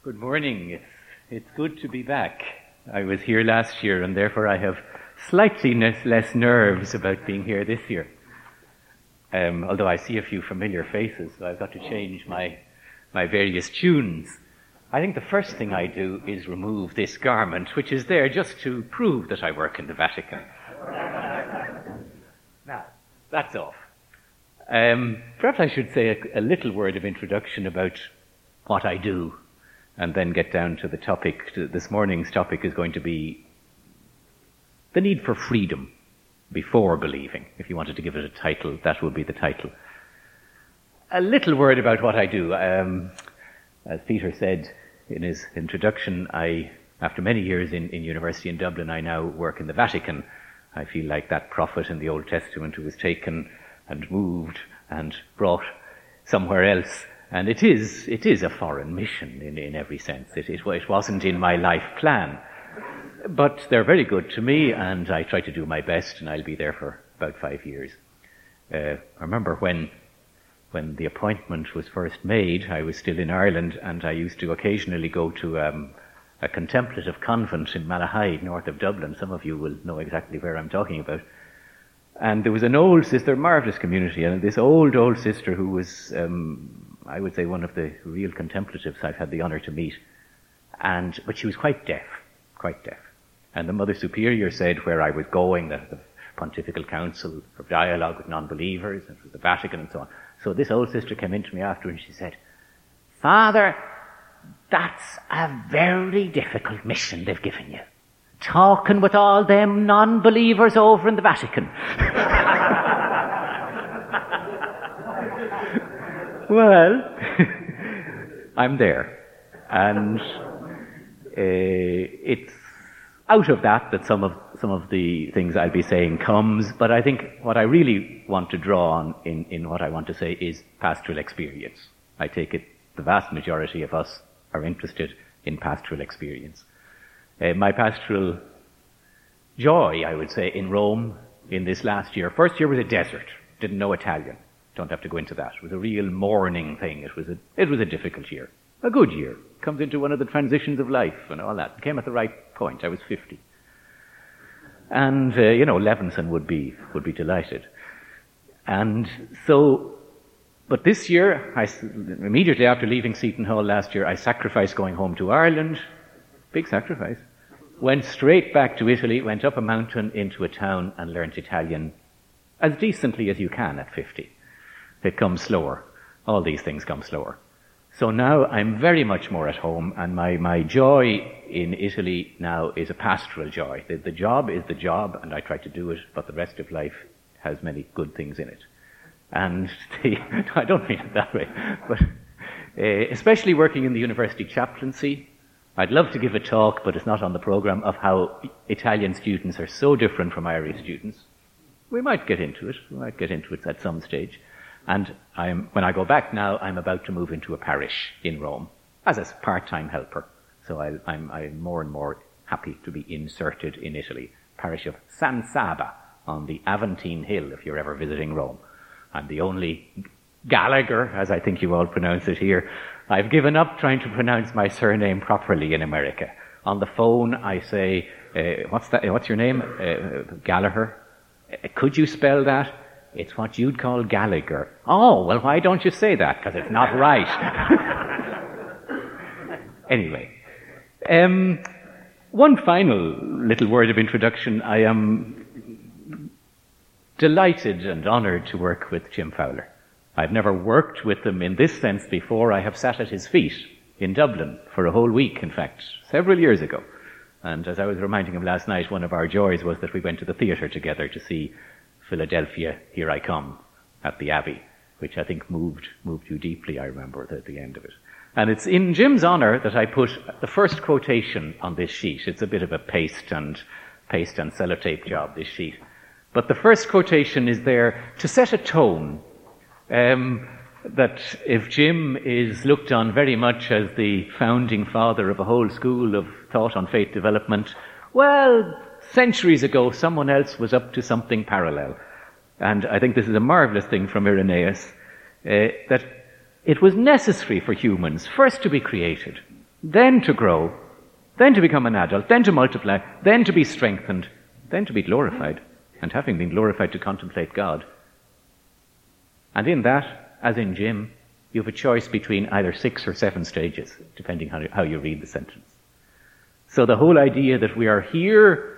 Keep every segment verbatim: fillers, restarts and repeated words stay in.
Good morning. It's, it's good to be back. I was here last year and therefore I have slightly less nerves about being here this year. Um, although I see a few familiar faces, so I've got to change my, my various tunes. I think the first thing I do is remove this garment, which is there just to prove that I work in the Vatican. Now, that's off. Um, perhaps I should say a, a little word of introduction about what I do, and then get down to the topic. This morning's topic is going to be the need for freedom before believing. If you wanted to give it a title, that would be the title. A little word about what I do. Um, as Peter said in his introduction, I, after many years in, in university in Dublin, I now work in the Vatican. I feel like that prophet in the Old Testament who was taken and moved and brought somewhere else. And it is, it is a foreign mission in, in every sense. It, it, it wasn't in my life plan. But they're very good to me, and I try to do my best, and I'll be there for about five years. Uh, I remember when, when the appointment was first made, I was still in Ireland, and I used to occasionally go to um, a contemplative convent in Malahide, north of Dublin. Some of you will know exactly where I'm talking about. And there was an old sister, marvellous community, and this old, old sister who was, um, I would say, one of the real contemplatives I've had the honour to meet. And, but she was quite deaf, quite deaf. And the Mother Superior said where I was going, that the Pontifical Council for Dialogue with Non-Believers, and the Vatican and so on. So this old sister came in to me after and she said, "Father, that's a very difficult mission they've given you. Talking with all them non-believers over in the Vatican." Well, I'm there. And uh, it's out of that that some of some of the things I'll be saying comes, but I think what I really want to draw on in, in what I want to say is pastoral experience. I take it the vast majority of us are interested in pastoral experience. Uh, my pastoral joy, I would say, in Rome in this last year. First year was a desert. Didn't know Italian. Don't have to go into that. It was a real mourning thing. It was a, it was a difficult year. A good year. Comes into one of the transitions of life and all that. Came at the right point. I was fifty. And, uh, you know, Levinson would be, would be delighted. And so, but this year, I, immediately after leaving Seton Hall last year, I sacrificed going home to Ireland. Big sacrifice. Went straight back to Italy, went up a mountain into a town and learnt Italian as decently as you can at fifty. It comes slower. All these things come slower. So now I'm very much more at home, and my, my joy in Italy now is a pastoral joy. The, the job is the job, and I try to do it, but the rest of life has many good things in it. And the, I don't mean it that way, but uh, especially working in the university chaplaincy, I'd love to give a talk, but it's not on the program, of how Italian students are so different from Irish students. We might get into it. We might get into it at some stage. And I'm, when I go back now, I'm about to move into a parish in Rome as a part-time helper. So I'll, I'm, I'm more and more happy to be inserted in Italy. Parish of San Saba on the Aventine Hill, if you're ever visiting Rome. I'm the only Gallagher, as I think you all pronounce it here. I've given up trying to pronounce my surname properly in America. On the phone, I say, uh, what's that? What's your name? Uh, Gallagher. Uh, could you spell that? It's what you'd call Gallagher. Oh, well, why don't you say that? Because it's not right. Anyway, um, one final little word of introduction. I am delighted and honoured to work with Jim Fowler. I've never worked with him in this sense before. I have sat at his feet in Dublin for a whole week, in fact, several years ago. And as I was reminding him last night, one of our joys was that we went to the theatre together to see Philadelphia, Here I Come, at the Abbey, which I think moved moved you deeply, I remember, at the end of it. And it's in Jim's honour that I put the first quotation on this sheet. It's a bit of a paste and paste and sellotape job, this sheet. But the first quotation is there to set a tone um, that if Jim is looked on very much as the founding father of a whole school of thought on faith development, well, centuries ago, someone else was up to something parallel. And I think this is a marvellous thing from Irenaeus, uh, that it was necessary for humans first to be created, then to grow, then to become an adult, then to multiply, then to be strengthened, then to be glorified, and having been glorified, to contemplate God. And in that, as in gym, you have a choice between either six or seven stages, depending on how you read the sentence. So the whole idea that we are here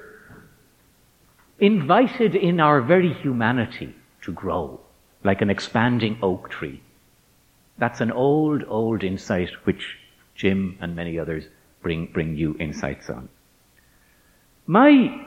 invited in our very humanity to grow, like an expanding oak tree. That's an old, old insight which Jim and many others bring, bring new insights on. My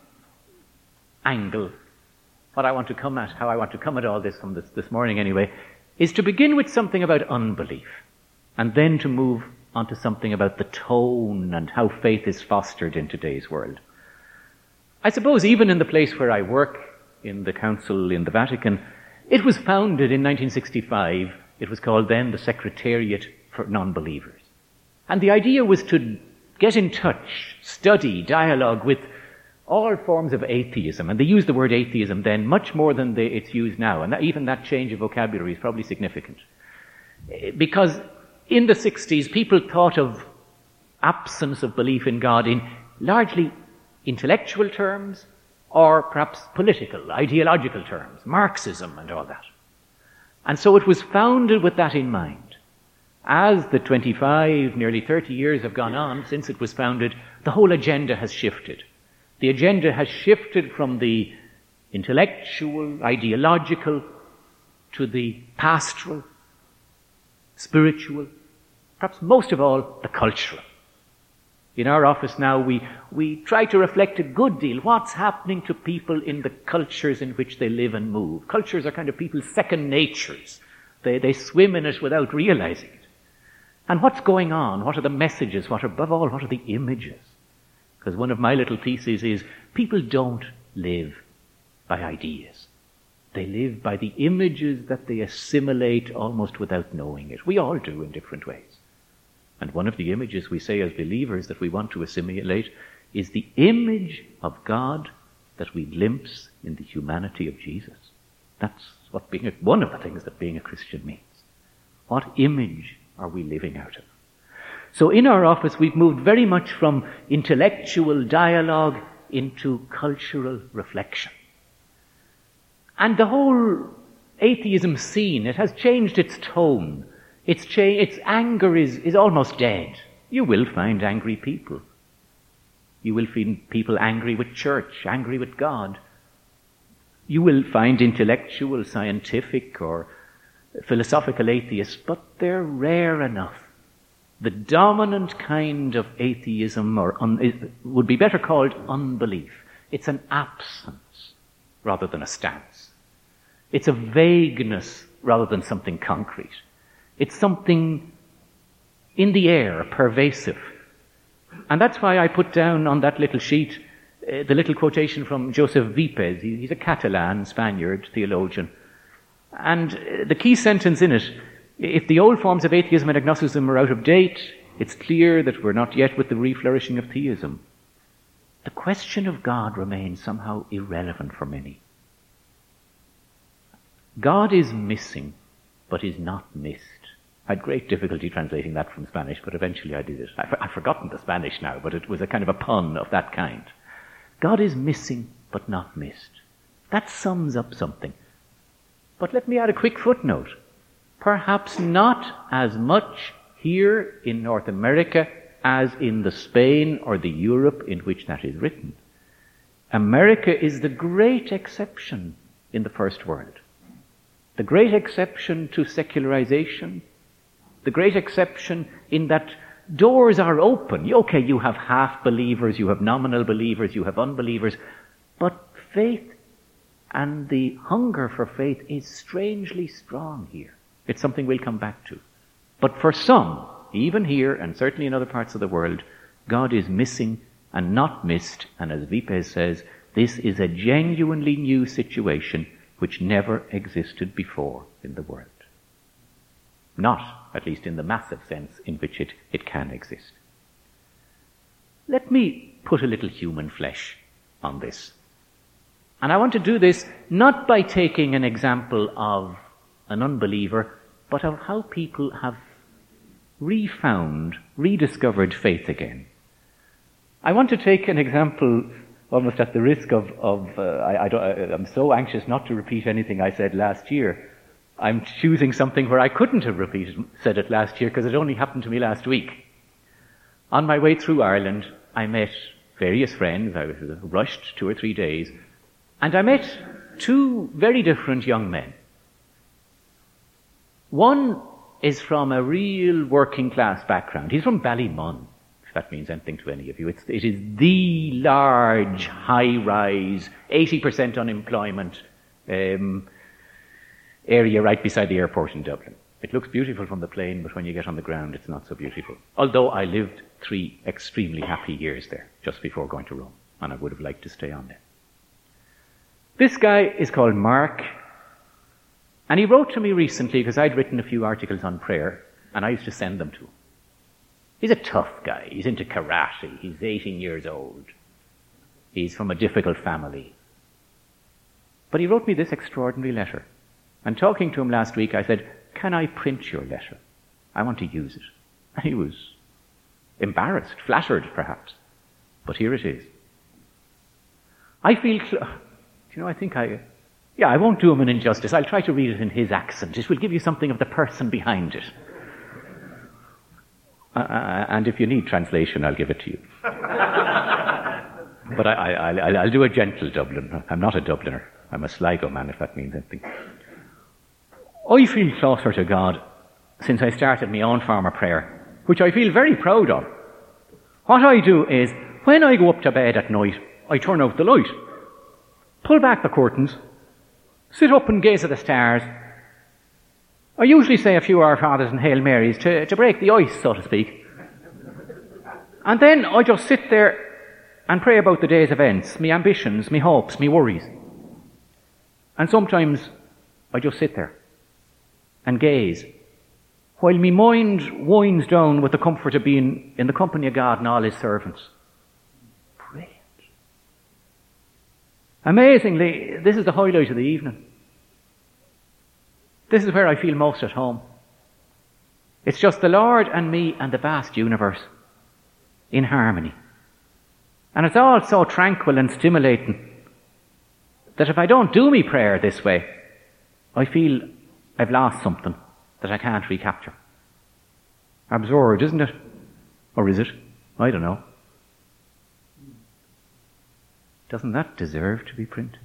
angle, what I want to come at, how I want to come at all this from this, this morning anyway, is to begin with something about unbelief, and then to move on to something about the tone and how faith is fostered in today's world. I suppose even in the place where I work, in the council in the Vatican, it was founded in nineteen sixty-five. It was called then the Secretariat for Non-Believers. And the idea was to get in touch, study, dialogue with all forms of atheism. And they used the word atheism then much more than they, it's used now. And that, even that change of vocabulary is probably significant. Because in the sixties, people thought of absence of belief in God in largely intellectual terms, or perhaps political, ideological terms, Marxism and all that. And so it was founded with that in mind. As the twenty-five, nearly thirty years have gone on since it was founded, the whole agenda has shifted. The agenda has shifted from the intellectual, ideological, to the pastoral, spiritual, perhaps most of all, the cultural. In our office now, we, we try to reflect a good deal what's happening to people in the cultures in which they live and move. Cultures are kind of people's second natures. They, they swim in it without realizing it. And what's going on? What are the messages? What are, above all, what are the images? Because one of my little theses is people don't live by ideas. They live by the images that they assimilate almost without knowing it. We all do in different ways. And one of the images we say as believers that we want to assimilate is the image of God that we glimpse in the humanity of Jesus. That's what being a, one of the things that being a Christian means. What image are we living out of? So in our office we've moved very much from intellectual dialogue into cultural reflection. And the whole atheism scene, it has changed its tone. Its, cha- its anger is, is almost dead. You will find angry people. You will find people angry with church, angry with God. You will find intellectual, scientific, or philosophical atheists, but they're rare enough. The dominant kind of atheism or un- would be better called unbelief. It's an absence rather than a stance. It's a vagueness rather than something concrete. It's something in the air, pervasive. And that's why I put down on that little sheet uh, the little quotation from Joseph Vipes. He, he's a Catalan, Spaniard, theologian. And uh, the key sentence in it, if the old forms of atheism and agnosticism are out of date, it's clear that we're not yet with the reflourishing of theism. The question of God remains somehow irrelevant for many. God is missing, but is not missed. I had great difficulty translating that from Spanish, but eventually I did it. I've, I've forgotten the Spanish now, but it was a kind of a pun of that kind. God is missing, but not missed. That sums up something. But let me add a quick footnote. Perhaps not as much here in North America as in the Spain or the Europe in which that is written. America is the great exception in the first world. The great exception to secularization, the great exception in that doors are open. Okay, you have half-believers, you have nominal believers, you have unbelievers, but faith and the hunger for faith is strangely strong here. It's something we'll come back to. But for some, even here and certainly in other parts of the world, God is missing and not missed, and as Vipes says, this is a genuinely new situation which never existed before in the world. Not, at least in the massive sense in which it, it can exist. Let me put a little human flesh on this. And I want to do this not by taking an example of an unbeliever, but of how people have refound, rediscovered faith again. I want to take an example, almost at the risk of, of uh, I, I don't, I'm so anxious not to repeat anything I said last year. I'm choosing something where I couldn't have repeated, said it last year because it only happened to me last week. On my way through Ireland, I met various friends. I was rushed two or three days, and I met two very different young men. One is from a real working class background. He's from Ballymun, if that means anything to any of you. It's, it is the large, high-rise, eighty percent unemployment um, area right beside the airport in Dublin. It looks beautiful from the plane, but when you get on the ground, it's not so beautiful. Although I lived three extremely happy years there, just before going to Rome, and I would have liked to stay on there. This guy is called Mark, and he wrote to me recently because I'd written a few articles on prayer, and I used to send them to him. He's a tough guy. He's into karate. He's eighteen years old. He's from a difficult family. But he wrote me this extraordinary letter. And talking to him last week, I said, "Can I print your letter? I want to use it." And he was embarrassed, flattered perhaps. But here it is. I feel, cl- you know, I think I, yeah, I won't do him an injustice. I'll try to read it in his accent. It will give you something of the person behind it. Uh, and if you need translation, I'll give it to you. But I, I, I'll, I'll do a gentle Dublin. I'm not a Dubliner. I'm a Sligo man, if that means anything. I feel closer to God since I started my own form of prayer, which I feel very proud of. What I do is, when I go up to bed at night, I turn out the light, pull back the curtains, sit up and gaze at the stars. I usually say a few Our Fathers and Hail Marys to, to break the ice, so to speak. And then I just sit there and pray about the day's events, me ambitions, me hopes, me worries. And sometimes I just sit there and gaze, while me mind winds down with the comfort of being in the company of God and all his servants. Brilliant. Amazingly, this is the highlight of the evening. This is where I feel most at home. It's just the Lord and me and the vast universe in harmony. And it's all so tranquil and stimulating that if I don't do me prayer this way, I feel I've lost something that I can't recapture. Absurd, isn't it? Or is it? I don't know. Doesn't that deserve to be printed?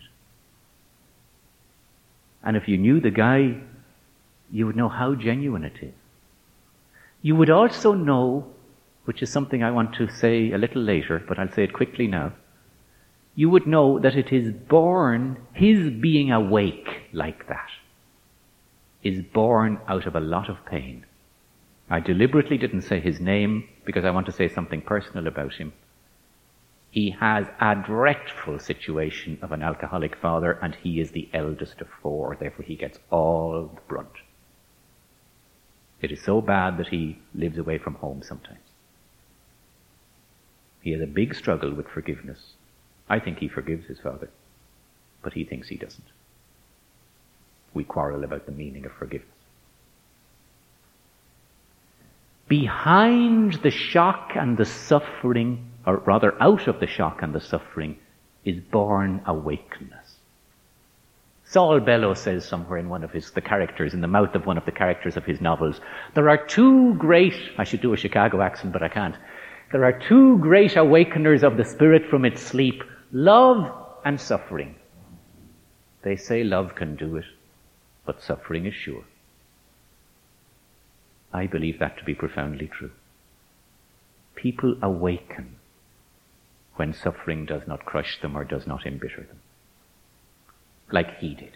And if you knew the guy, you would know how genuine it is. You would also know, which is something I want to say a little later, but I'll say it quickly now. You would know that it is born, his being awake like that, is born out of a lot of pain. I deliberately didn't say his name because I want to say something personal about him. He has a dreadful situation of an alcoholic father, and he is the eldest of four, therefore he gets all the brunt. It is so bad that he lives away from home sometimes. He has a big struggle with forgiveness. I think he forgives his father, but he thinks he doesn't. We quarrel about the meaning of forgiveness. Behind the shock and the suffering, or rather out of the shock and the suffering, is born awakeness. Saul Bellow says somewhere in one of his, the characters, in the mouth of one of the characters of his novels, there are two great, I should do a Chicago accent, but I can't. There are two great awakeners of the spirit from its sleep, love and suffering. They say love can do it, but suffering is sure. I believe that to be profoundly true. People awaken when suffering does not crush them or does not embitter them, like he did.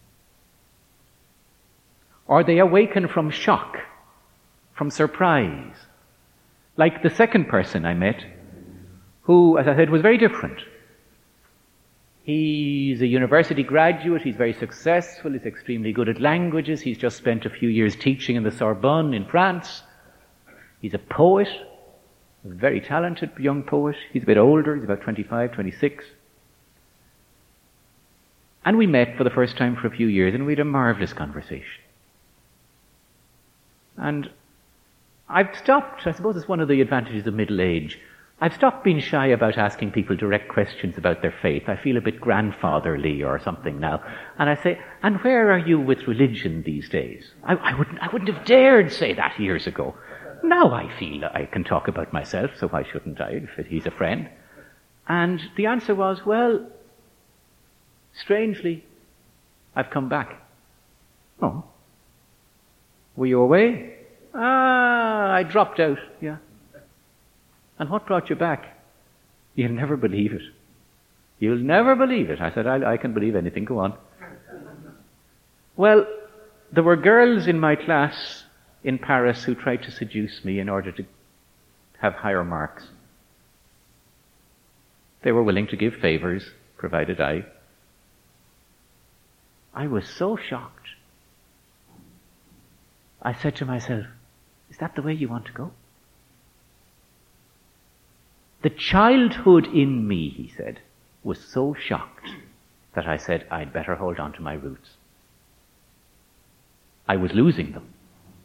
Or they awaken from shock, from surprise, like the second person I met, who, as I said, was very different. He's a university graduate, he's very successful, he's extremely good at languages, he's just spent a few years teaching in the Sorbonne in France. He's a poet, a very talented young poet. He's a bit older, he's about twenty-five, twenty-six. And we met for the first time for a few years, and we had a marvellous conversation. And I've stopped, I suppose it's one of the advantages of middle age, I've stopped being shy about asking people direct questions about their faith. I feel a bit grandfatherly or something now. And I say, and where are you with religion these days? I, I wouldn't I wouldn't have dared say that years ago. Now I feel I can talk about myself, so why shouldn't I, if he's a friend? And the answer was, well, strangely, I've come back. Oh. Were you away? Ah, I dropped out, yeah. And what brought you back? You'll never believe it. You'll never believe it. I said, I, I can believe anything, go on. Well, there were girls in my class in Paris who tried to seduce me in order to have higher marks. They were willing to give favors, provided I. I was so shocked. I said to myself, is that the way you want to go? The childhood in me, he said, was so shocked that I said I'd better hold on to my roots. I was losing them.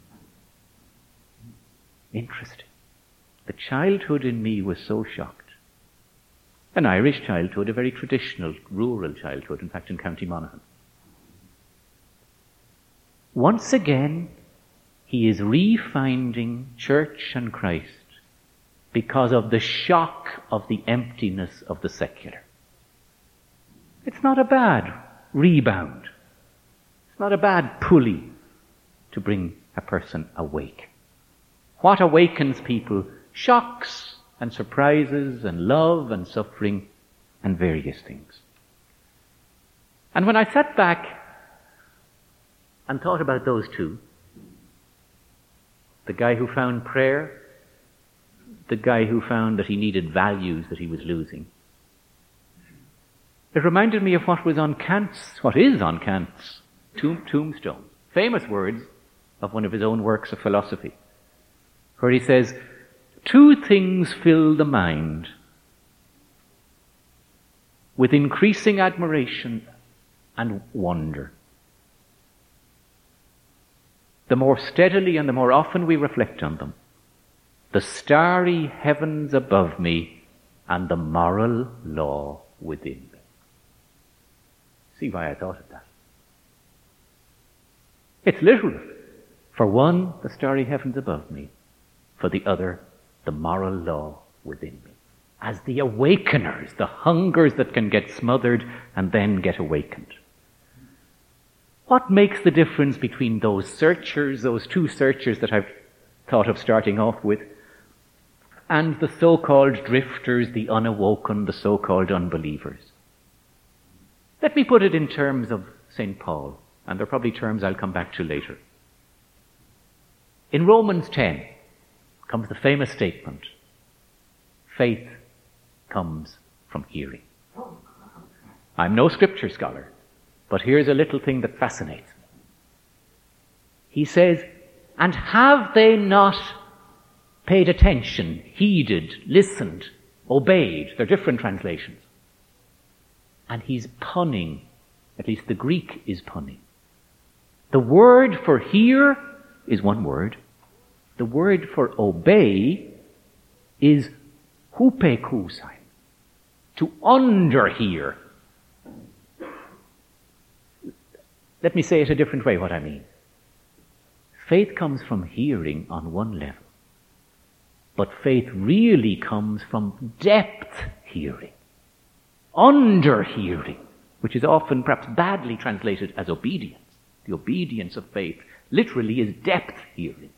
Interesting. The childhood in me was so shocked. An Irish childhood, a very traditional, rural childhood, in fact in County Monaghan. Once again, he is refinding church and Christ because of the shock of the emptiness of the secular. It's not a bad rebound. It's not a bad pulley to bring a person awake. What awakens people? Shocks and surprises and love and suffering and various things. And when I sat back and thought about those two, the guy who found prayer, the guy who found that he needed values that he was losing, it reminded me of what was on Kant's, what is on Kant's tomb, tombstone. Famous words of one of his own works of philosophy, where he says, two things fill the mind with increasing admiration and wonder. The more steadily and the more often we reflect on them, the starry heavens above me and the moral law within me. See why I thought of that. It's literal. For one, the starry heavens above me. For the other, the moral law within me. As the awakeners, the hungers that can get smothered and then get awakened. What makes the difference between those searchers, those two searchers that I've thought of starting off with, and the so-called drifters, the unawoken, the so-called unbelievers? Let me put it in terms of Saint Paul, and they're probably terms I'll come back to later. In Romans ten comes the famous statement, faith comes from hearing. I'm no scripture scholar, but here's a little thing that fascinates me. He says, and have they not paid attention, heeded, listened, obeyed? They're different translations. And he's punning, at least the Greek is punning. The word for hear is one word. The word for obey is hupekusai, to underhear. Let me say it a different way, what I mean. Faith comes from hearing on one level, but faith really comes from depth hearing, underhearing, which is often perhaps badly translated as obedience. The obedience of faith literally is depth hearing.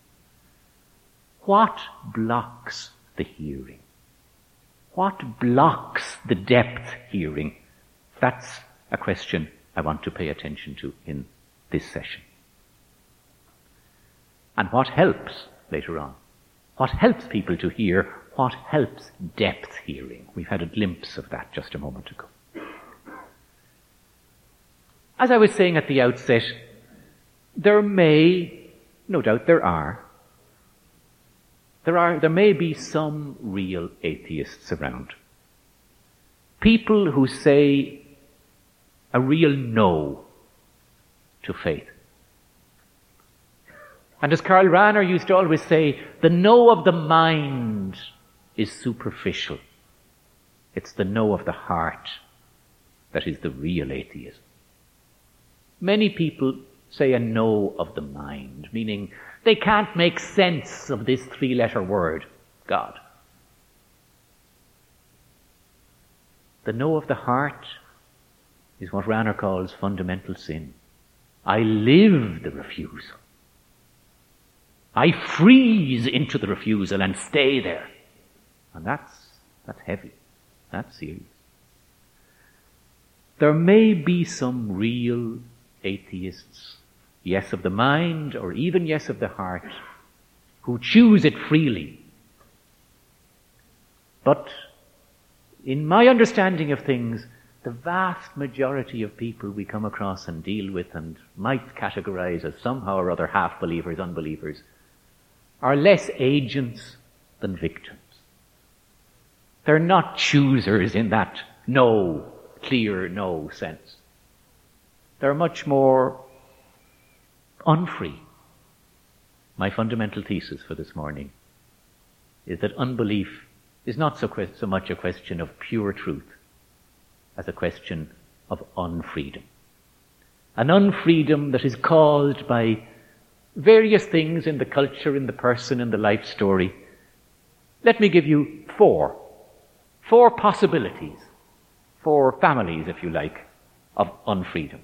What blocks the hearing? What blocks the depth hearing? That's a question I want to pay attention to in this session. And what helps later on? What helps people to hear? What helps depth hearing? We've had a glimpse of that just a moment ago. As I was saying at the outset, there may, no doubt there are, there are, there may be some real atheists around. People who say a real no to faith. And as Karl Rahner used to always say, the know of the mind is superficial. It's the know of the heart that is the real atheism. Many people say a know of the mind, meaning they can't make sense of this three-letter word, God. The know of the heart is what Rahner calls fundamental sin. I live the refusal. I freeze into the refusal and stay there. And that's, that's heavy. That's serious. There may be some real atheists, yes of the mind or even yes of the heart, who choose it freely. But in my understanding of things, the vast majority of people we come across and deal with and might categorize as somehow or other half-believers, unbelievers, are less agents than victims. They're not choosers in that no, clear no sense. They're much more unfree. My fundamental thesis for this morning is that unbelief is not so, que- so much a question of pure truth as a question of unfreedom. An unfreedom that is caused by various things in the culture, in the person, in the life story. Let me give you four. Four possibilities. Four families, if you like, of unfreedom.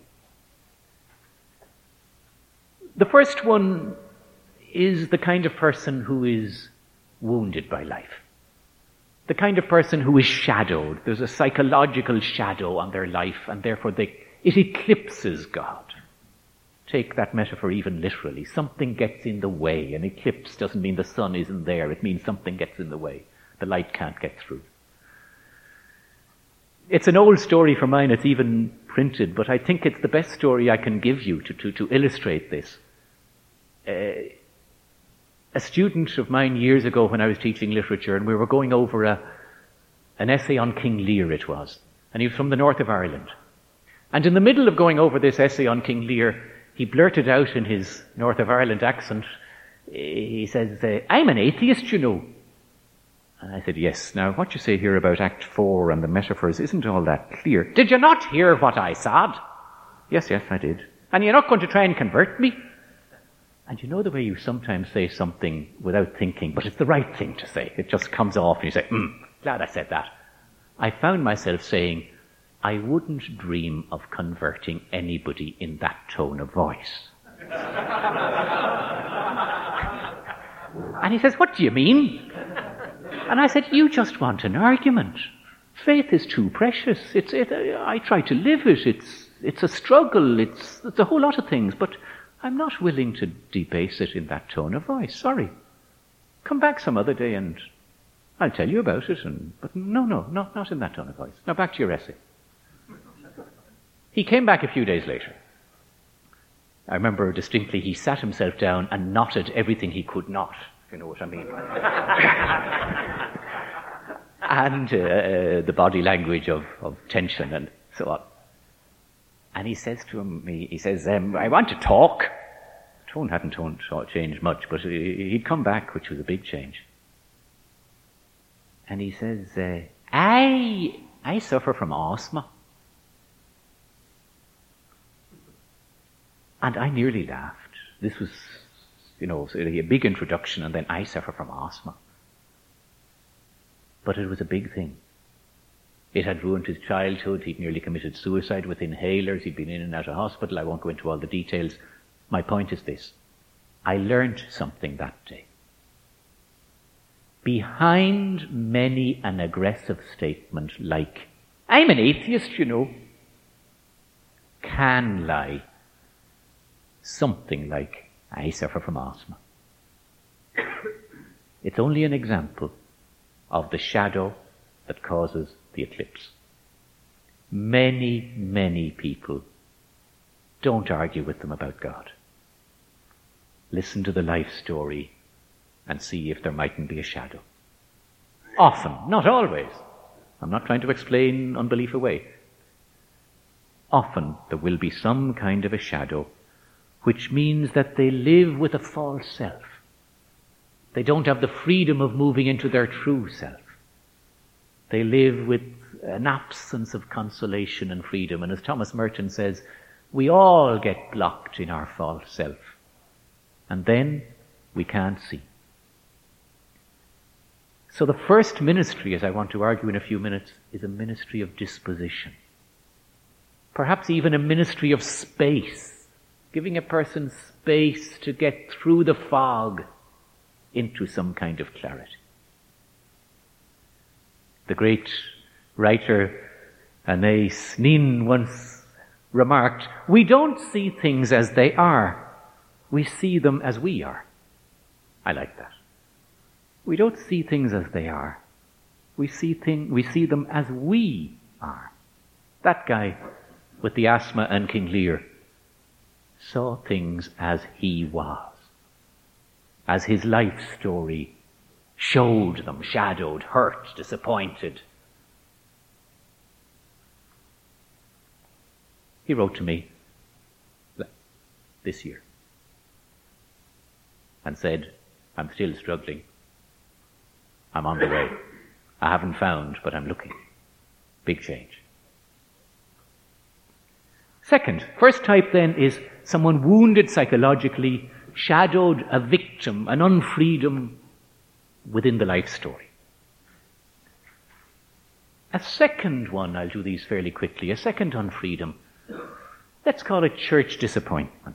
The first one is the kind of person who is wounded by life. The kind of person who is shadowed. There's a psychological shadow on their life, and therefore they, it eclipses God. Take that metaphor even literally. Something gets in the way. An eclipse doesn't mean the sun isn't there. It means something gets in the way. The light can't get through. It's an old story for mine. It's even printed, but I think it's the best story I can give you to, to, to illustrate this. Uh, a student of mine years ago when I was teaching literature, and we were going over a, an essay on King Lear it was, and he was from the north of Ireland. And in the middle of going over this essay on King Lear, he blurted out in his North of Ireland accent, he says, uh, I'm an atheist, you know. And I said, yes, now what you say here about Act four and the metaphors isn't all that clear. Did you not hear what I said? Yes, yes, I did. And you're not going to try and convert me? And you know the way you sometimes say something without thinking, but it's the right thing to say. It just comes off and you say, hmm, glad I said that. I found myself saying, I wouldn't dream of converting anybody in that tone of voice. And he says, what do you mean? And I said, you just want an argument. Faith is too precious. It's, it, I try to live it. It's, it's a struggle. It's, it's a whole lot of things, but I'm not willing to debase it in that tone of voice. Sorry. Come back some other day and I'll tell you about it. And, but no, no, not, not in that tone of voice. Now back to your essay. He came back a few days later. I remember distinctly he sat himself down and knotted everything he could not, if you know what I mean. and uh, the body language of, of tension and so on. And he says to him, he, he says, um, I want to talk. The tone hadn't tone, changed much, but he'd come back, which was a big change. And he says, uh, I, I suffer from asthma. And I nearly laughed. This was, you know, a big introduction, and then I suffer from asthma. But it was a big thing. It had ruined his childhood. He'd nearly committed suicide with inhalers. He'd been in and out of hospital. I won't go into all the details. My point is this. I learned something that day. Behind many an aggressive statement like, I'm an atheist, you know, can lie something like, I suffer from asthma. It's only an example of the shadow that causes the eclipse. Many, many people don't argue with them about God. Listen to the life story and see if there mightn't be a shadow. Often, not always. I'm not trying to explain unbelief away. Often there will be some kind of a shadow which means that they live with a false self. They don't have the freedom of moving into their true self. They live with an absence of consolation and freedom. And as Thomas Merton says, we all get blocked in our false self. And then we can't see. So the first ministry, as I want to argue in a few minutes, is a ministry of disposition. Perhaps even a ministry of space, giving a person space to get through the fog into some kind of clarity. The great writer Anais Nin once remarked, we don't see things as they are, we see them as we are. I like that. We don't see things as they are. We see thing, we see them as we are. That guy with the asthma and King Lear saw things as he was, as his life story showed them, shadowed, hurt, disappointed. He wrote to me this year and said, I'm still struggling. I'm on the way. I haven't found, but I'm looking. Big change. Second, first type then is someone wounded psychologically, shadowed, a victim, an unfreedom within the life story. A second one, I'll do these fairly quickly, a second unfreedom, let's call it church disappointment.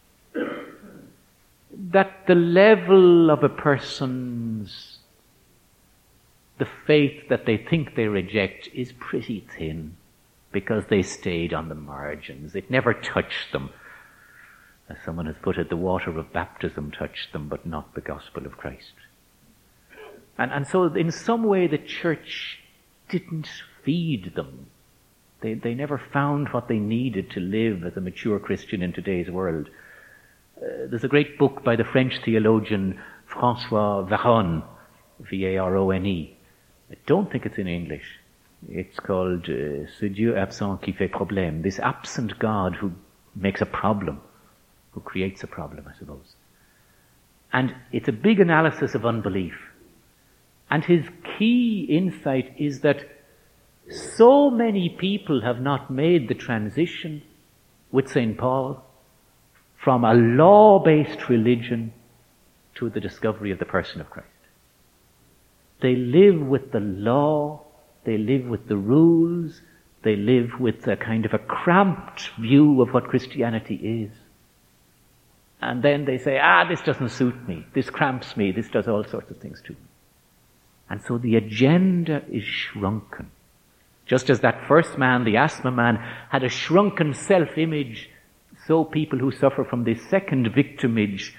That the level of a person's, the faith that they think they reject is pretty thin because they stayed on the margins. It never touched them. As someone has put it, the water of baptism touched them, but not the gospel of Christ. And, and so in some way the church didn't feed them. They, they never found what they needed to live as a mature Christian in today's world. Uh, there's a great book by the French theologian François Varone, V A R O N E. I don't think it's in English. It's called uh, Ce Dieu absent qui fait problème. This absent God who makes a problem, who creates a problem, I suppose. And it's a big analysis of unbelief. And his key insight is that so many people have not made the transition with Saint Paul from a law-based religion to the discovery of the person of Christ. They live with the law, they live with the rules, they live with a kind of a cramped view of what Christianity is. And then they say, ah, this doesn't suit me, this cramps me, this does all sorts of things to me. And so the agenda is shrunken. Just as that first man, the asthma man, had a shrunken self-image, so people who suffer from this second victimage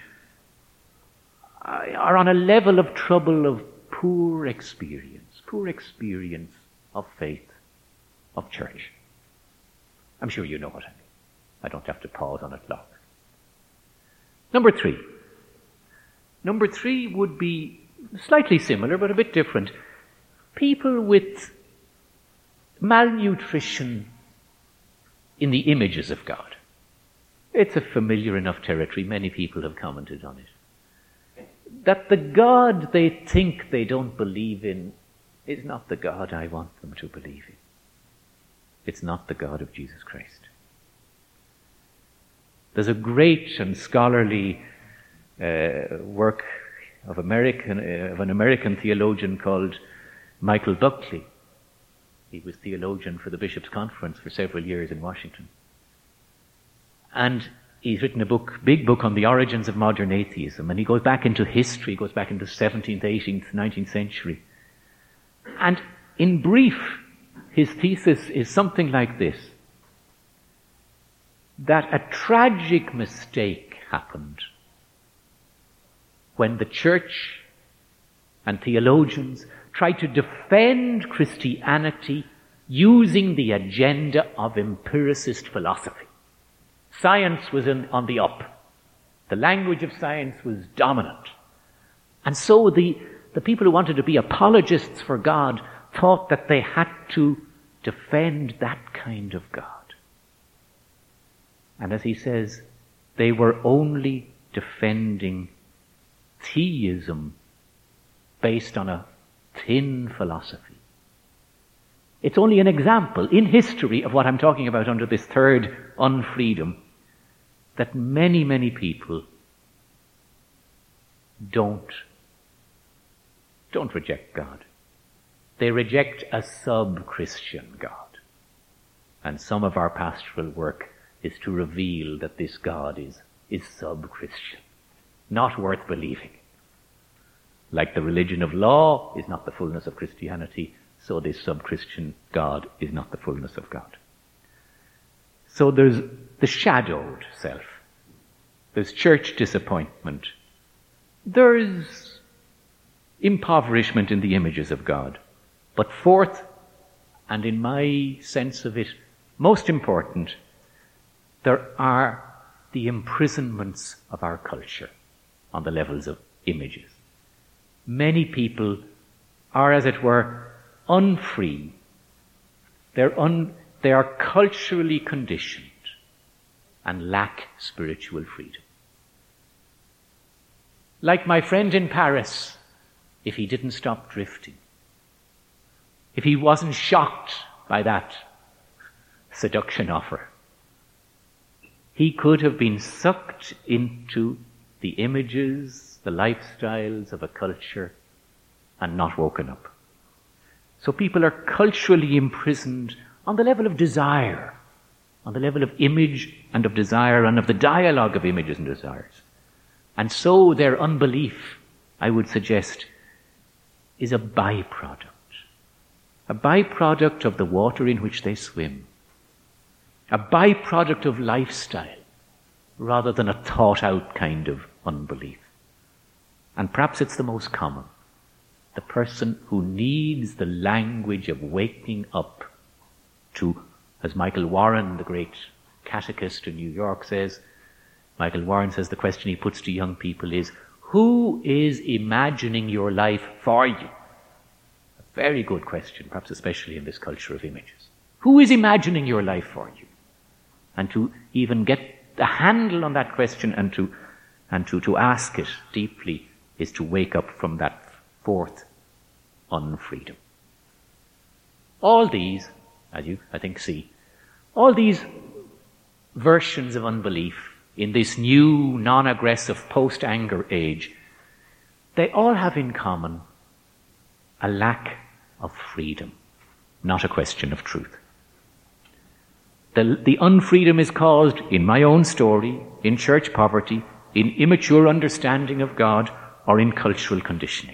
are on a level of trouble of poor experience, poor experience of faith, of church. I'm sure you know what I mean. I don't have to pause on it long. Number three. Number three would be slightly similar, but a bit different. People with malnutrition in the images of God. It's a familiar enough territory. Many people have commented on it. That the God they think they don't believe in is not the God I want them to believe in. It's not the God of Jesus Christ. There's a great and scholarly uh, work of American uh, of an American theologian called Michael Buckley. He was theologian for the Bishops' Conference for several years in Washington. And he's written a book, big book on the origins of modern atheism, and he goes back into history, goes back into seventeenth, eighteenth, nineteenth century. And in brief, his thesis is something like this: that a tragic mistake happened when the church and theologians tried to defend Christianity using the agenda of empiricist philosophy. Science was in, on the up. The language of science was dominant. And so the, the people who wanted to be apologists for God thought that they had to defend that kind of God. And as he says, They were only defending theism based on a thin philosophy. It's only an example in history of what I'm talking about under this third unfreedom, that many, many people don't, don't reject God. They reject a sub-Christian God. And some of our pastoral work is to reveal that this God is, is sub-Christian, not worth believing. Like the religion of law is not the fullness of Christianity, so this sub-Christian God is not the fullness of God. So there's the shadowed self. There's church disappointment. There's impoverishment in the images of God. But fourth, and in my sense of it, most important, there are the imprisonments of our culture on the levels of images. Many people are, as it were, unfree. They're un, they are culturally conditioned and lack spiritual freedom. Like my friend in Paris, if he didn't stop drifting, if he wasn't shocked by that seduction offer, he could have been sucked into the images, the lifestyles of a culture and not woken up. So people are culturally imprisoned on the level of desire, on the level of image and of desire and of the dialogue of images and desires. And so their unbelief, I would suggest, is a byproduct. A byproduct of the water in which they swim. A byproduct of lifestyle, rather than a thought-out kind of unbelief. And perhaps it's the most common. The person who needs the language of waking up to, as Michael Warren, the great catechist in New York, says, Michael Warren says the question he puts to young people is, who is imagining your life for you? A very good question, perhaps especially in this culture of images. Who is imagining your life for you? And to even get a handle on that question and to and to, to ask it deeply is to wake up from that fourth unfreedom. All these, as you, I think, see, all these versions of unbelief in this new, non-aggressive, post-anger age, they all have in common a lack of freedom, not a question of truth. The, the unfreedom is caused in my own story, in church poverty, in immature understanding of God, or in cultural conditioning.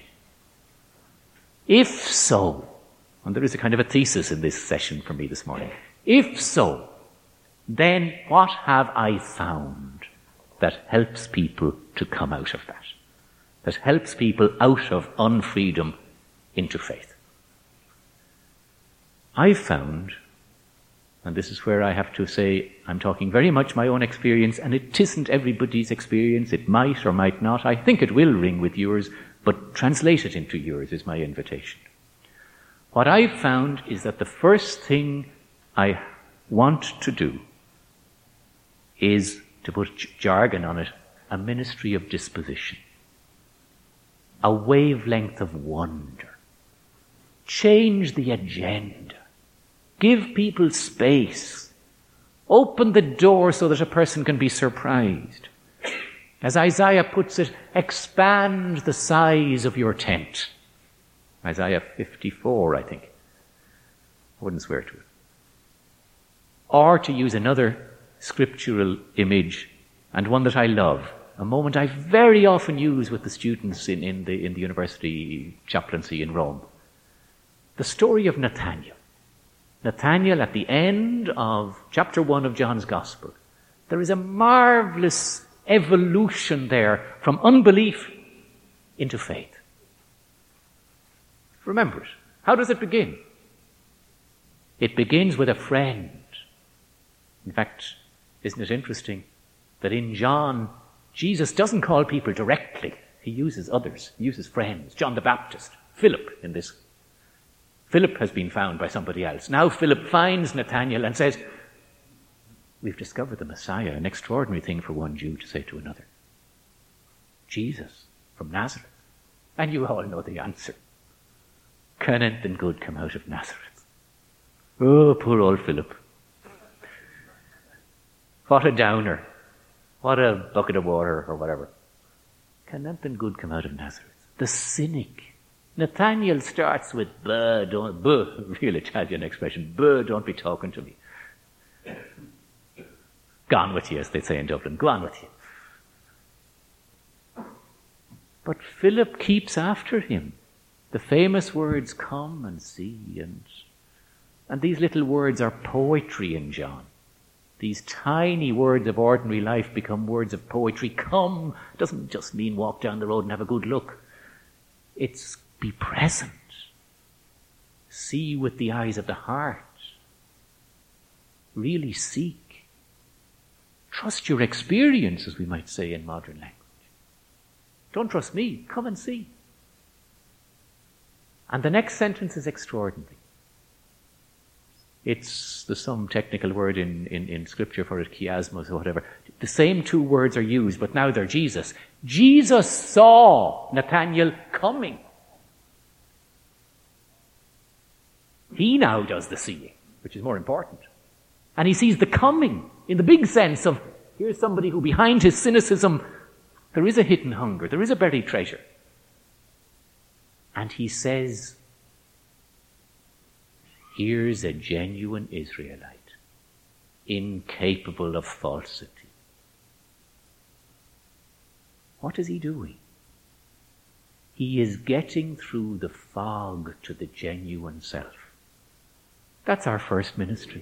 If so, and there is a kind of a thesis in this session for me this morning, if so, then what have I found that helps people to come out of that? That helps people out of unfreedom into faith? I found, and this is where I have to say I'm talking very much my own experience, and it isn't everybody's experience. It might or might not. I think it will ring with yours, but translate it into yours is my invitation. What I've found is that the first thing I want to do is, to put jargon on it, a ministry of disposition. A wavelength of wonder. Change the agenda. Give people space. Open the door so that a person can be surprised. As Isaiah puts it, expand the size of your tent. Isaiah fifty-four, I think. I wouldn't swear to it. Or, to use another scriptural image, and one that I love, a moment I very often use with the students in, in, the, in the university chaplaincy in Rome. The story of Nathaniel. Nathaniel at the end of chapter one of John's Gospel. There is a marvelous evolution there from unbelief into faith. Remember it. How does it begin? It begins with a friend. In fact, isn't it interesting that in John, Jesus doesn't call people directly. He uses others. He uses friends. John the Baptist, Philip in this. Philip has been found by somebody else. Now Philip finds Nathanael and says, we've discovered the Messiah, an extraordinary thing for one Jew to say to another. Jesus from Nazareth. And you all know the answer. Can anything good come out of Nazareth? Oh, poor old Philip. What a downer. What a bucket of water or whatever. Can anything good come out of Nazareth? The cynic. Nathaniel starts with, buh, don't, buh, real Italian expression, buh, don't be talking to me. Gone with you, as they say in Dublin, go on with you. But Philip keeps after him. The famous words, come and see, and, and these little words are poetry in John. These tiny words of ordinary life become words of poetry. Come doesn't just mean walk down the road and have a good look. It's be present. See with the eyes of the heart. Really seek. Trust your experience, as we might say in modern language. Don't trust me. Come and see. And the next sentence is extraordinary. It's the some technical word in, in, in Scripture for it, chiasmos or whatever. The same two words are used, but now they're Jesus. Jesus saw Nathanael coming. He now does the seeing, which is more important. And he sees the coming in the big sense of, here's somebody who behind his cynicism, there is a hidden hunger, there is a buried treasure. And he says, here's a genuine Israelite, incapable of falsity. What is he doing? He is getting through the fog to the genuine self. That's our first ministry.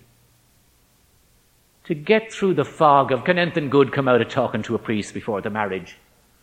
To get through the fog of, can anything good come out of talking to a priest before the marriage?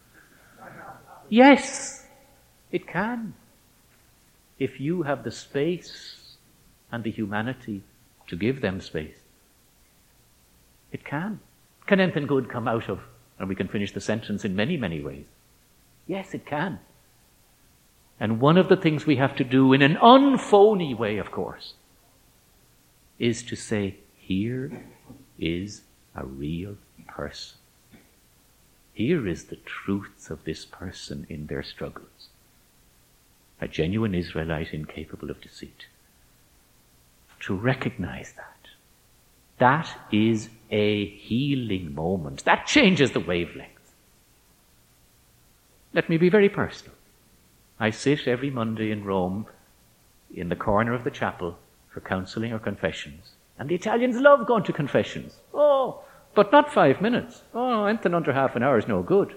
Yes, it can. If you have the space and the humanity to give them space. It can. Can anything good come out of, and we can finish the sentence in many, many ways. Yes, it can. And one of the things we have to do in an unphony way, of course, is to say, here is a real person. Here is the truth of this person in their struggles. A genuine Israelite incapable of deceit. To recognize that. That is a healing moment. That changes the wavelength. Let me be very personal. I sit every Monday in Rome in the corner of the chapel for counseling or confessions. And the Italians love going to confessions. Oh, but not five minutes. Oh, anything under half an hour is no good.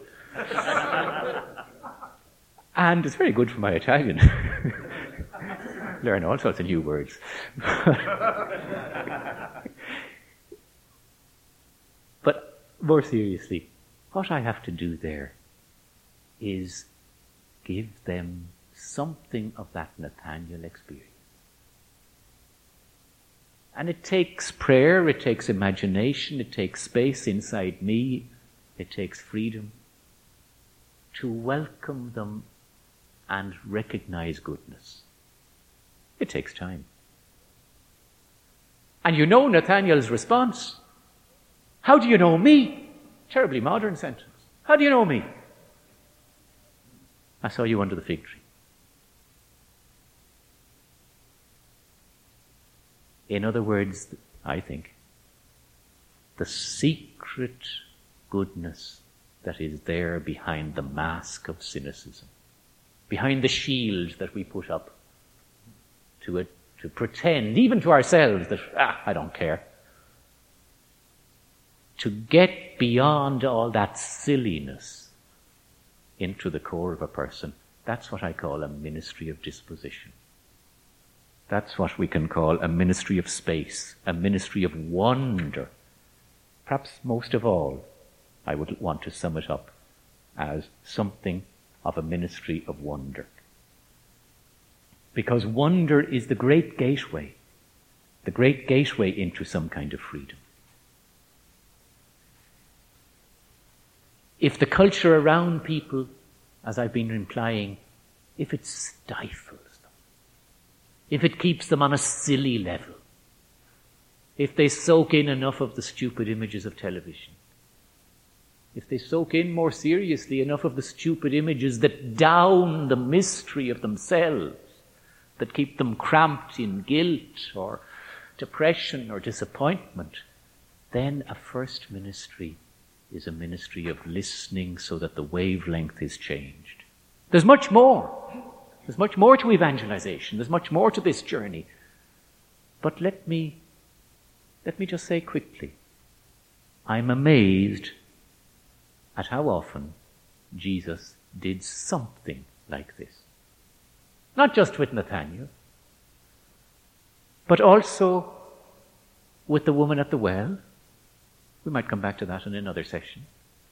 And it's very good for my Italian. Learn all sorts of new words. But more seriously, what I have to do there is give them something of that Nathaniel experience. And it takes prayer, it takes imagination, it takes space inside me, it takes freedom to welcome them and recognize goodness. It takes time. And you know Nathaniel's response. How do you know me? Terribly modern sentence. How do you know me? I saw you under the fig tree. In other words, I think, the secret goodness that is there behind the mask of cynicism, behind the shield that we put up to it, to pretend, even to ourselves, that, ah, I don't care. To get beyond all that silliness into the core of a person, that's what I call a ministry of disposition. That's what we can call a ministry of space, a ministry of wonder. Perhaps most of all, I would want to sum it up as something of a ministry of wonder. Because wonder is the great gateway, the great gateway into some kind of freedom. If the culture around people, as I've been implying, if it stifles them, if it keeps them on a silly level, if they soak in enough of the stupid images of television, if they soak in more seriously enough of the stupid images that down the mystery of themselves, that keep them cramped in guilt or depression or disappointment, then a first ministry is a ministry of listening so that the wavelength is changed. There's much more. There's much more to evangelization. There's much more to this journey. But let me, let me just say quickly, I'm amazed at how often Jesus did something like this. Not just with Nathanael, but also with the woman at the well. We might come back to that in another session.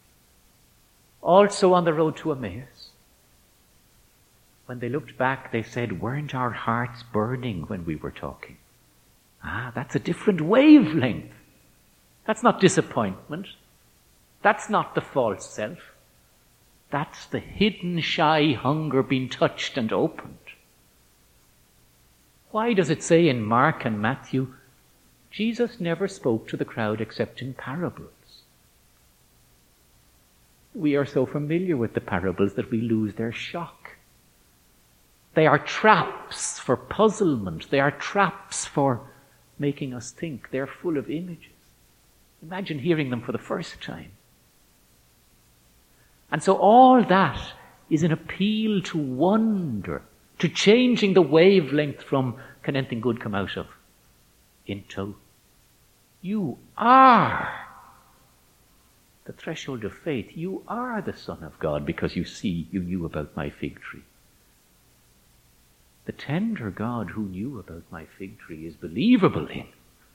Also on the road to Emmaus. When they looked back, they said, weren't our hearts burning when we were talking? Ah, that's a different wavelength. That's not disappointment. That's not the false self. That's the hidden, shy hunger being touched and opened. Why does it say in Mark and Matthew, Jesus never spoke to the crowd except in parables? We are so familiar with the parables that we lose their shock. They are traps for puzzlement. They are traps for making us think. They're full of images. Imagine hearing them for the first time. And so all that is an appeal to wonder, to changing the wavelength from can anything good come out of into you are the threshold of faith. You are the Son of God because you see, you knew about my fig tree. The tender God who knew about my fig tree is believable in.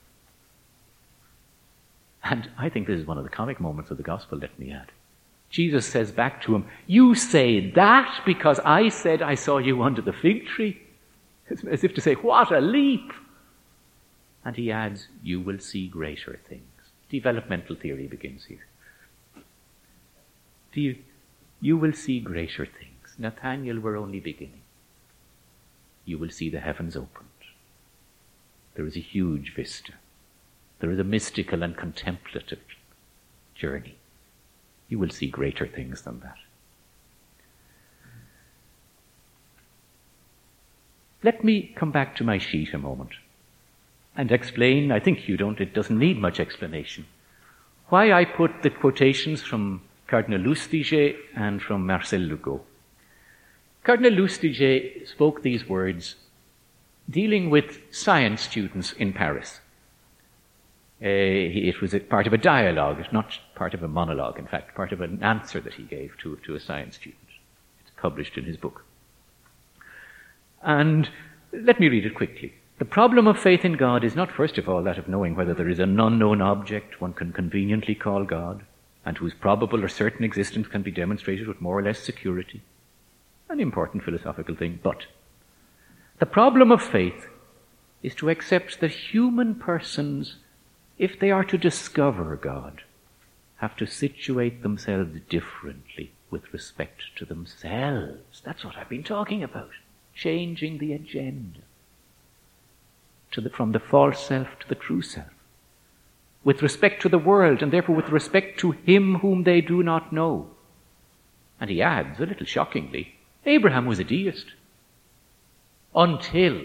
And I think this is one of the comic moments of the gospel, let me add. Jesus says back to him, you say that because I said I saw you under the fig tree? As if to say, what a leap! And he adds, you will see greater things. Developmental theory begins here. You, you will see greater things. Nathanael, we're only beginning. You will see the heavens opened. There is a huge vista. There is a mystical and contemplative journey. You will see greater things than that. Let me come back to my sheet a moment and explain, I think you don't, it doesn't need much explanation, why I put the quotations from Cardinal Lustiger and from Marcel Legault. Cardinal Lustiger spoke these words dealing with science students in Paris. Uh, it was a part of a dialogue, not part of a monologue, in fact, part of an answer that he gave to, to a science student. It's published in his book. And let me read it quickly. The problem of faith in God is not, first of all, that of knowing whether there is an unknown object one can conveniently call God, and whose probable or certain existence can be demonstrated with more or less security. An important philosophical thing, but the problem of faith is to accept that human persons, if they are to discover God, have to situate themselves differently with respect to themselves. That's what I've been talking about. Changing the agenda to the, from the false self to the true self. With respect to the world, and therefore with respect to him whom they do not know. And he adds, a little shockingly, Abraham was a deist. Until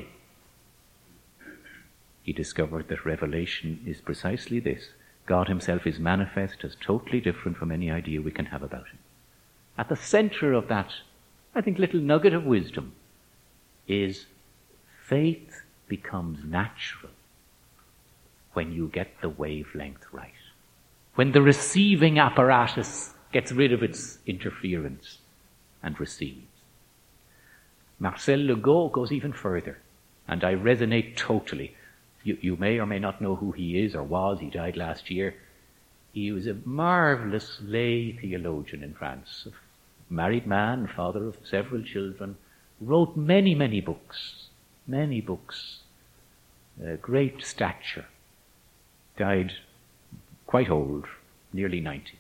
he discovered that revelation is precisely this. God himself is manifest as totally different from any idea we can have about him. At the center of that, I think, little nugget of wisdom is faith becomes natural when you get the wavelength right. When the receiving apparatus gets rid of its interference and receives. Marcel Legault goes even further, and I resonate totally. You, you may or may not know who he is or was. He died last year. He was a marvelous lay theologian in France, a married man, father of several children, wrote many, many books, many books, uh, great stature, died quite old, nearly ninety.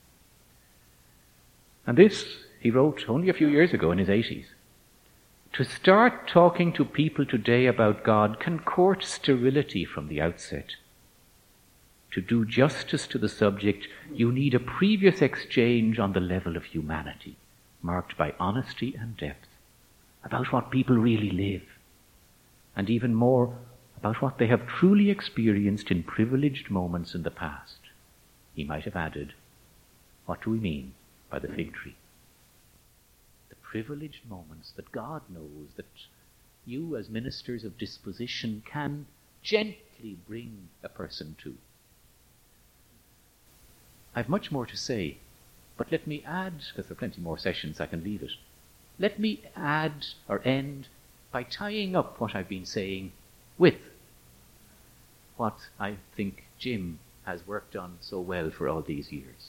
And this he wrote only a few years ago in his eighties. To start talking to people today about God can court sterility from the outset. to do justice to the subject, you need a previous exchange on the level of humanity, marked by honesty and depth, about what people really live, and even more, about what they have truly experienced in privileged moments in the past. He might have added, what do we mean by the fig tree? The privileged moments that God knows that you as ministers of disposition can gently bring a person to. I've much more to say, but let me add, because there are plenty more sessions, I can leave it. Let me add or end by tying up what I've been saying with what I think Jim has worked on so well for all these years.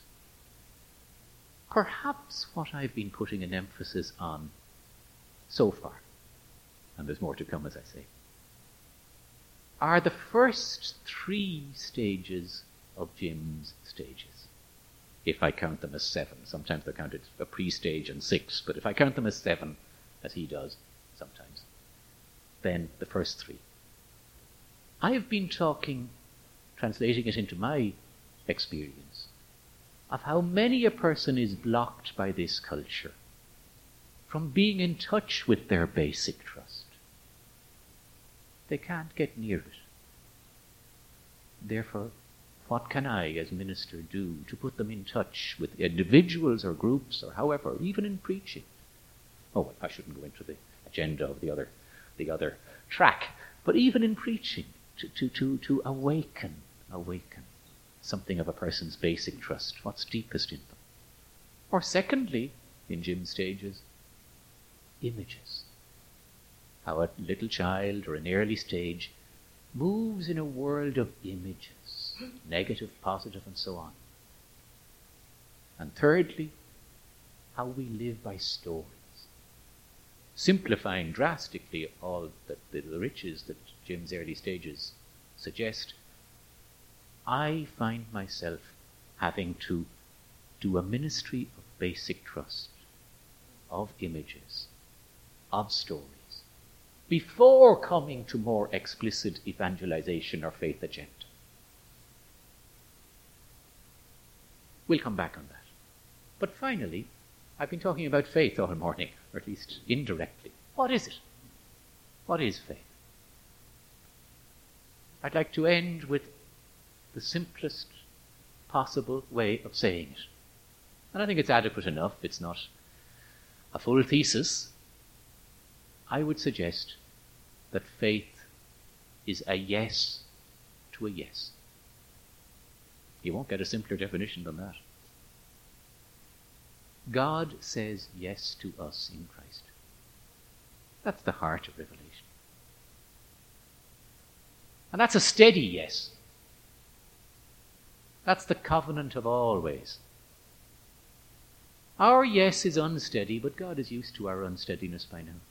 Perhaps what I've been putting an emphasis on so far, and there's more to come as I say, are the first three stages of Jim's stages. If I count them as seven. Sometimes they're counted a pre-stage and six, but if I count them as seven, as he does sometimes, then the first three. I have been talking, translating it into my experience, of how many a person is blocked by this culture from being in touch with their basic trust. They can't get near it. Therefore, what can I, as minister, do to put them in touch with individuals or groups or however, even in preaching? Oh, I shouldn't go into the agenda of the other, the other track, but even in preaching, to, to, to, to awaken, awaken something of a person's basic trust, what's deepest in them. Or secondly, in Jim's stages, images. How a little child or an early stage moves in a world of images, negative, positive, and so on. And thirdly, how we live by stories. Simplifying drastically all that the riches that Jim's early stages suggest, I find myself having to do a ministry of basic trust, of images, of stories, before coming to more explicit evangelization or faith agenda. We'll come back on that. But finally, I've been talking about faith all morning, or at least indirectly. What is it? What is faith? I'd like to end with the simplest possible way of saying it. And I think it's adequate enough. It's not a full thesis. I would suggest that faith is a yes to a yes. You won't get a simpler definition than that. God says yes to us in Christ. That's the heart of Revelation. And that's a steady yes. That's the covenant of always. Our yes is unsteady, but God is used to our unsteadiness by now.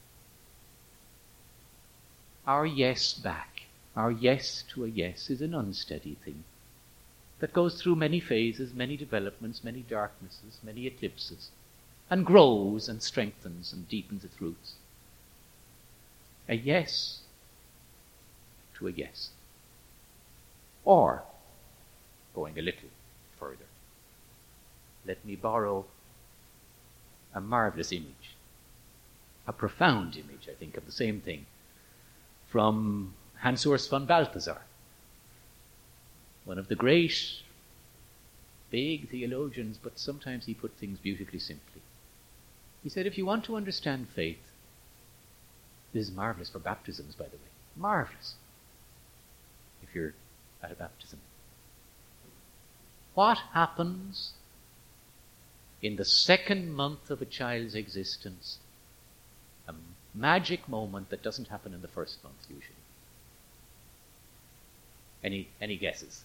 Our yes back, our yes to a yes, is an unsteady thing that goes through many phases, many developments, many darknesses, many eclipses, and grows and strengthens and deepens its roots. A yes to a yes. Or, going a little further, let me borrow a marvelous image, a profound image, I think, of the same thing, from Hans Urs von Balthasar, one of the great, big theologians, but sometimes he put things beautifully simply. He said, if you want to understand faith, this is marvelous for baptisms, by the way, marvelous, if you're at a baptism. What happens in the second month of a child's existence? A magic moment that doesn't happen in the first month, usually. Any any guesses?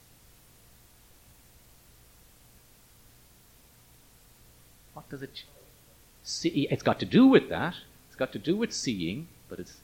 What does it see? It's got to do with that. It's got to do with seeing, but it's...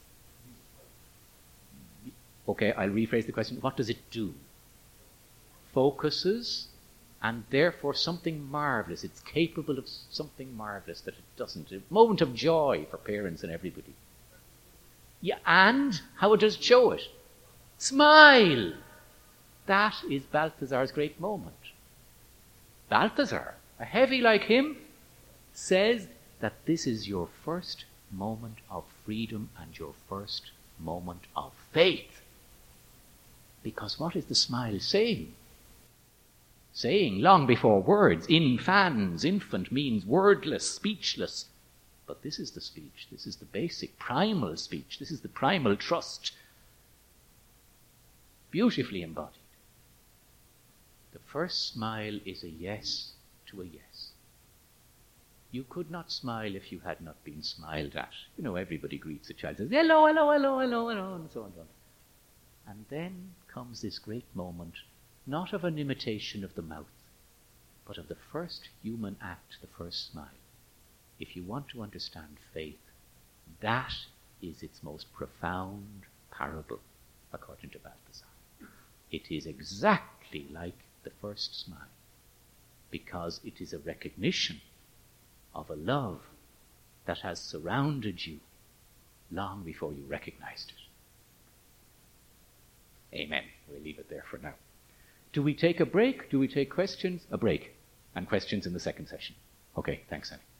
Okay, I'll rephrase the question. What does it do? Focuses, and therefore something marvelous. It's capable of something marvelous that it doesn't. A moment of joy for parents and everybody. Yeah, and how does it show it? Smile. That is Balthazar's great moment. Balthazar, a heavy like him, says that this is your first moment of freedom and your first moment of faith. Because what is the smile saying? Saying long before words, infans, infant means wordless, speechless. But this is the speech, this is the basic, primal speech, this is the primal trust. Beautifully embodied. The first smile is a yes to a yes. You could not smile if you had not been smiled at. You know, everybody greets a child, says, hello, hello, hello, hello, hello, and so on and so on. And then comes this great moment, not of an imitation of the mouth, but of the first human act, the first smile. If you want to understand faith, that is its most profound parable, according to Balthazar. It is exactly like the first smile, because it is a recognition of a love that has surrounded you long before you recognized it. Amen. We'll leave it there for now. Do we take a break? Do we take questions? A break. And questions in the second session. Okay, thanks, Annie.